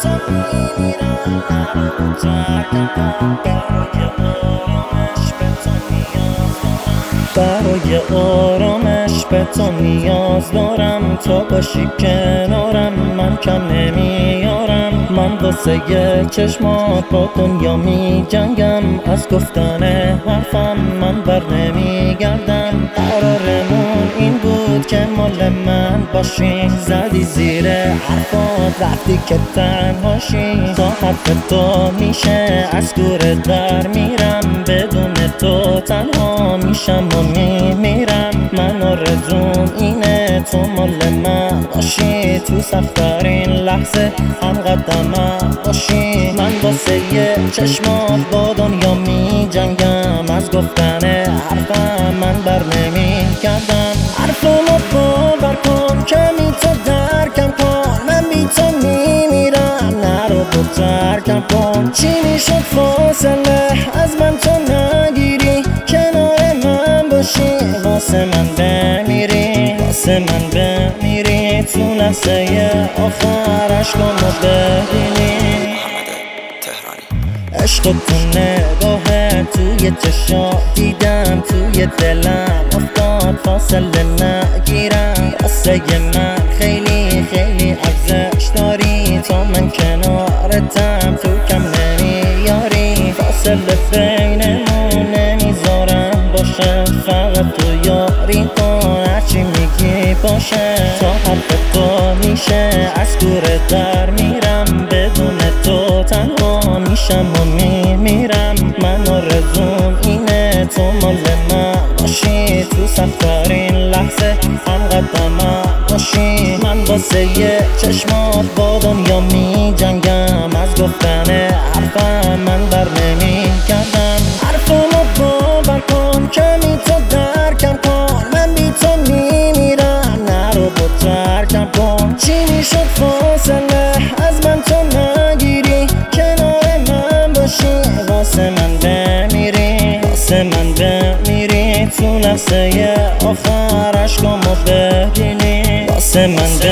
برای آرامش به تو نیاز دارم، تا باشی کنارم من کم نمیارم. من واسه چشمات با دنیا می جنگم، از گفتن حرفم من بر نمیگردم. قرارمون این بود که مال من باشی، زدی زیر حرفات رفتی که تنهاشی. تا حرف تو میشه از دور در میرم، بدون تو تنها میشم و میمیرم. من آرزوم اینه تو مال من باشی، تو سخت‌ترین لحظه هم قدمم باشی. من واسه چشمات با دنیا می جنگم، از گفتن حرفم من بر نمیگردم. حرفمو باور کن، کمی تو درکم کن، من بی تو میمیرم. نرو تو ترکم کن، چی میشد فاصله از من تو نگیری، کنار من باشی واسه من بمیری، واسه من بمیری. تو لحظه آخر عشقامو ببینی. عشق تو نگاهه توی چشات دیدم، توی دلم افتاد فاصله نگیرم. واسه من خیلی خیلی ارزش داری، تا من کنارتم تو کم نمیاری. فاصله بینمون نمیذارم باشه، فقط تو یاری کن هرچی میگی باشه. تا حرف تو میشه از دور در میرم، بدون تو تنها میشم و میمیرم. من آرزوم اینه تو مال من باشی، تو سخت‌ترین لحظه هم قدمم باشی. من واسه چشمات با دنیا می جنگم، از گفتن حرفم من بر نمیگردم. حرفمو باور کن، کمی تو درکم کن، من بی تو میمیرم. نرو تو ترکم کن، چی میشد فاصله از من تو نگیری، کنار من باشی واسه من بمیری، واسه من بمیری. تو لحظه آخر عشقامو ببینی، واسه من